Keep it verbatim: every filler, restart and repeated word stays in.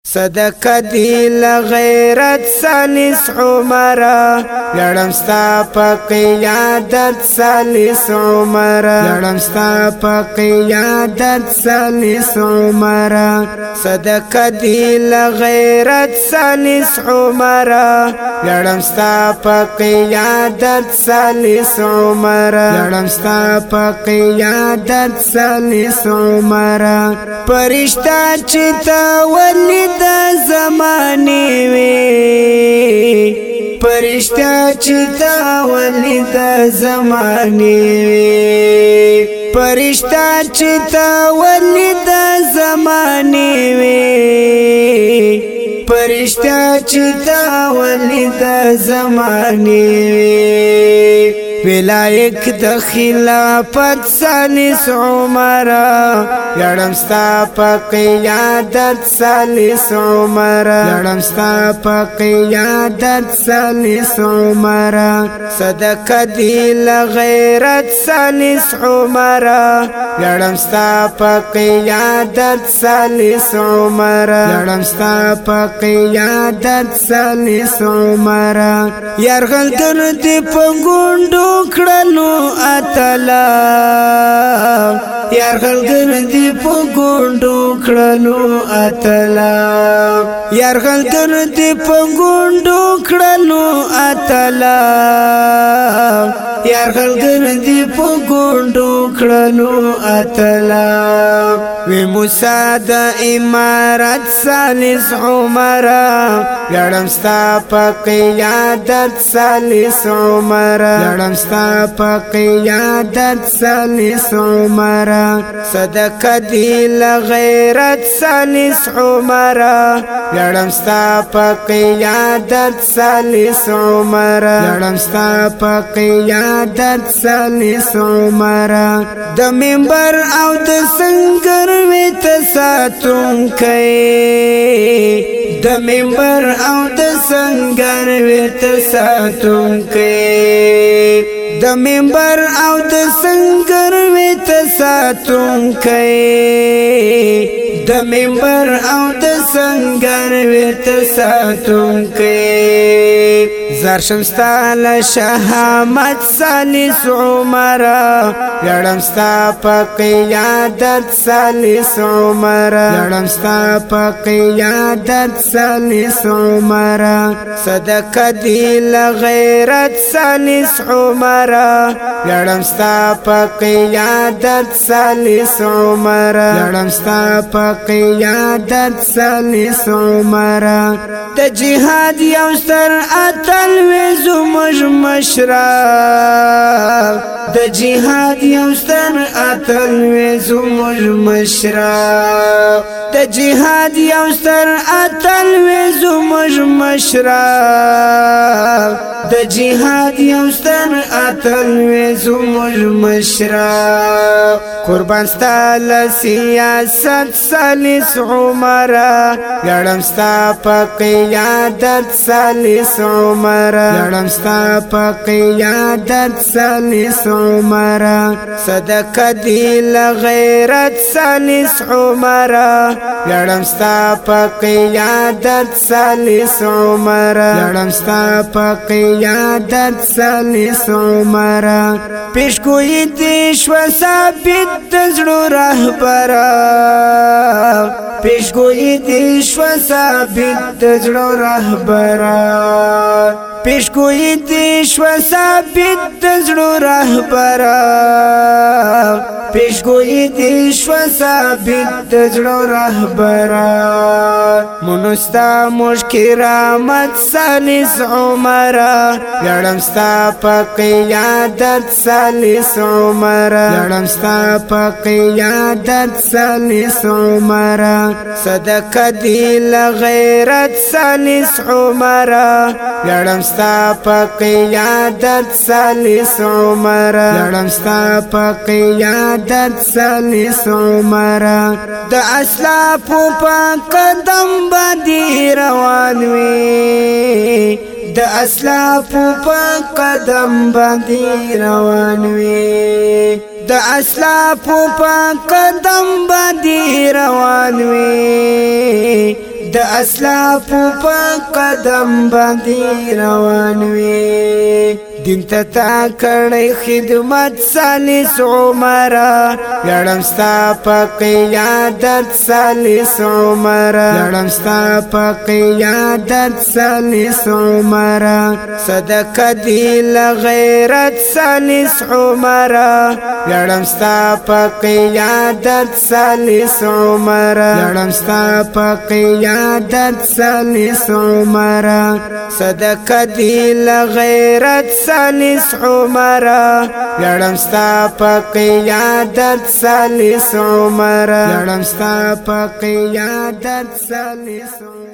صدقه دی لغیرت سالس عمره لړم ستا په قیادت سالس عمره لړم ستا په قیادت سالس عمره صدقه دی لغیرت سالس عمره لړم ستا په قیادت سالس عمره لړم ستا په قیادت سالس عمره پرشتہ چې تا ولید د زمانه وي پرشتہ چې تا ولید د زمانه وي پرشتہ چې تا ولید د زمانه وي پرشتہ چې تا ولید د زمانه وي ولایک د خلافت سالس عمره لړم ستا په قیادت سالس عمره لړم ستا په قیادت سالس عمره صدقه دی لغیرت سالس عمره لړم ستا په قیادت سالس عمره لړم ستا په قیادت سالس عمره یرغل ګرځي په ګوندو کړلو اتلا یرغل ګرځي په ګوندو کړلو اتلا یرغل ګرځي په ګوندو کړلو اتلا یرغل ګرځي په ګوندو کړلو اتلا وی موسی د امارت سالس عمره لړم ستا په قیادت سالس عمره لړم ستا په قیادت سالس عمره صدقه دی لغیرت سالس عمره لړم ستا په قیادت سالس عمره لړم ستا په قیادت سالس عمره د منبر او د سنگر ویت ساتون کئ د منبر او د سنگر ویت ساتون کئ د منبر او د سنگر ویت ساتون کئ د منبر او د سنگر ویت ساتون کئ زرشم ستا له شهامت سالس عمره لړم ستا په قیادت سالس عمره لړم ستا په قیادت سالس عمره صدقه دی لغیرت سالس عمره لړم ستا په قیادت سالس عمره لړم ستا په قیادت سالس عمره د جهاد یو ستر اتل وی زموږ مشره د جهاد یو ستر اتل وی زموږ مشره د جهاد یو ستر اتل وی زموږ مشره د جهاد یو ستر اتل وی زموږ مشره قربان ستا له سیاست سالس عمره لړم ستا په قیادت سالس عمره لړم ستا په قیادت سالس عمره صدقه دی لغیرت سالس عمره لړم ستا په قیادت سالس عمره لړم ستا په قیادت سالس عمره پیشګویی دې شوه ثابت د زړو رهبره پیشګویی دې شوه ثابت د زړو رهبره پیشګویی دې شوه ثابت د زړو رهبره پیشګویی دې شوه ثابت د زړو رهبره مونستا موږ کرامت سالس عمره لړم ستا په قیادت سالس عمره لړم ستا په قیادت سالس عمره صدقه دی لغیرت سالس عمره لړم ستا په قیادت سالس عمره لړم ستا په قیادت سالس عمره د اسلافو په قدم باندې روان وي د اسلافو په قدم باندې روان وي د اسلافو په قدم باندې روان وي د اسلاف په قدم باندې روان وي دین ته تا کړی خدمت سالس عمر ویاړم ستا په قیادت سالس عمر ویاړم ستا په قیادت سالس عمر صدقه دی لغیرت سالس عمر ویاړم ستا په قیادت سالس عمر ویاړم ستا په قیادت سالس عمر صدقه دی لغیرت سالس عمر ویاړم ستا په قیادت سالس عمر ویاړم ستا په قیادت سالس عمر